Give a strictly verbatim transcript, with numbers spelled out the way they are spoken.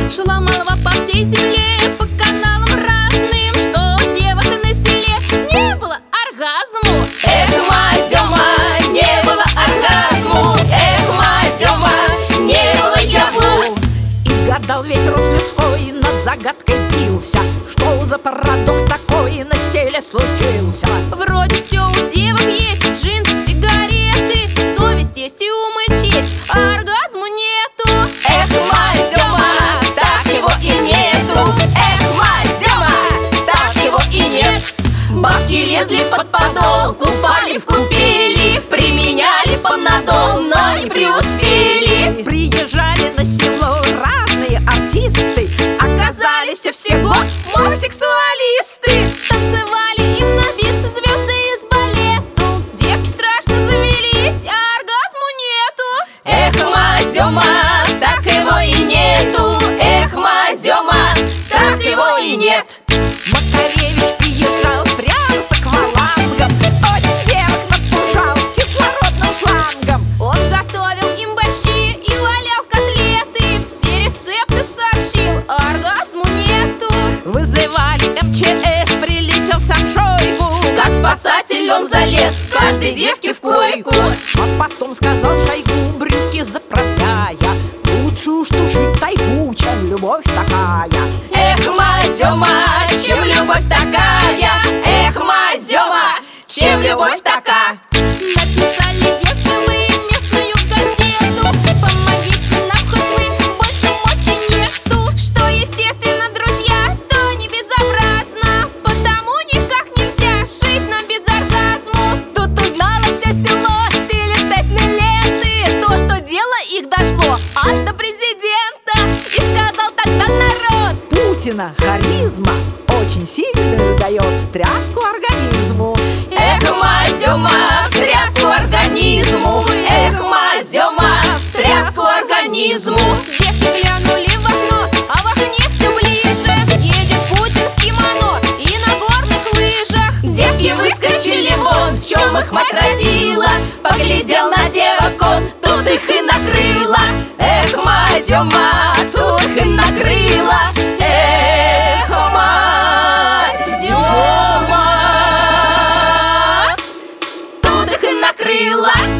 Шла молва по всей земле, по каналам разным, что девок на селе не было оргазму. Эх, Мазема, не было оргазму. Эх, Мазема, не было яву. И гадал весь род людской, над загадкой бился, что за парадокс такой на селе случился. Вроде все у девок есть: джинсы, сигареты, совесть есть и ум и честь, а оргазму нету. Эх, Мазема, так его и нету. Эх, Мазема, так его и нет. Бабки лезли под подол, купали в купели, применяли помнадол, но не преуспели. Приезжали на село разные артисты, Оказались всего гомосексуалисты. Танцевали им на бис звезды из балету. Девки страшно завелись, а оргазму нету. Эх, Мазема, так его и нету. Эх, Мазема, так его и нет. Макаревич приезжал прямо с аквалангом, очень девок напужал кислородным шлангом. Он готовил им борщи и валял котлеты, все рецепты сообщил, а оргазму нету. Вызывали эм че эс, прилетел сам Шойгу. Как спасатель он залез к каждой девке в койку. А потом сказал Шойгу, брюки заправляя: лучше уж тушить тайгу, чем любовь такая. Эх, Мазема, чем любовь такая. Эх, Мазема, чем любовь такая. Написали девки вы местную газету: помогите нам, хоть мы больше мочи нету. Что естественно, друзья, то не безобразно, потому никак нельзя жить нам без оргазму. Тут узнало все село стиле тэпной ленты, то, что дело их дошло аж до президента. И сказал тогда народ: Путина харизма очень сильную дает встряску организму. эх, Мазема, встряску организму. Эх, Мазема, встряску организму. Девки глянули в окно, а в окне все ближе едет Путин в кимоно и на горных лыжах. Девки выскочили вон, в чем их мать родила. Поглядел на девок он, тут их и накрыло. Эх, Мазема, тут их и накрыло. Эх, Мазема, тут их и накрыло.